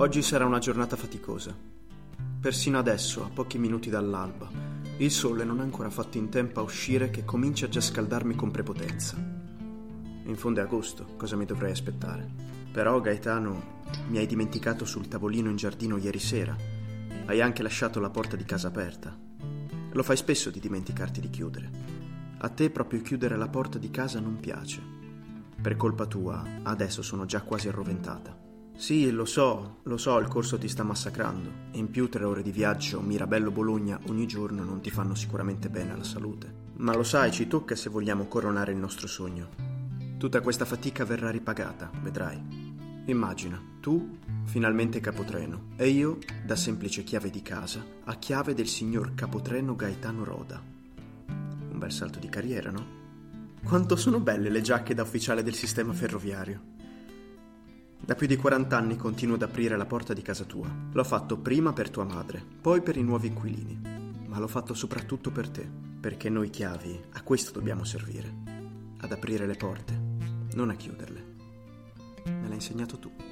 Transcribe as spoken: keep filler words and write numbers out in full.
Oggi sarà una giornata faticosa. Persino adesso, a pochi minuti dall'alba, il sole non ha ancora fatto in tempo a uscire che comincia già a scaldarmi con prepotenza. In fondo è agosto, cosa mi dovrei aspettare? Però, Gaetano, mi hai dimenticato sul tavolino in giardino ieri sera. Hai anche lasciato la porta di casa aperta. Lo fai spesso di dimenticarti di chiudere. A te proprio chiudere la porta di casa non piace. Per colpa tua, adesso sono già quasi arroventata. Sì, lo so, lo so, il corso ti sta massacrando. In più tre ore di viaggio Mirabello-Bologna ogni giorno non ti fanno sicuramente bene alla salute. Ma lo sai, ci tocca se vogliamo coronare il nostro sogno. Tutta questa fatica verrà ripagata, vedrai. Immagina, tu, finalmente capotreno, e io, da semplice chiave di casa, a chiave del signor capotreno Gaetano Roda. Un bel salto di carriera, no? Quanto sono belle le giacche da ufficiale del sistema ferroviario. Da più di quaranta anni continuo ad aprire la porta di casa tua. L'ho fatto prima per tua madre, poi per i nuovi inquilini. Ma l'ho fatto soprattutto per te, perché noi chiavi a questo dobbiamo servire. Ad aprire le porte, non a chiuderle. Me l'hai insegnato tu.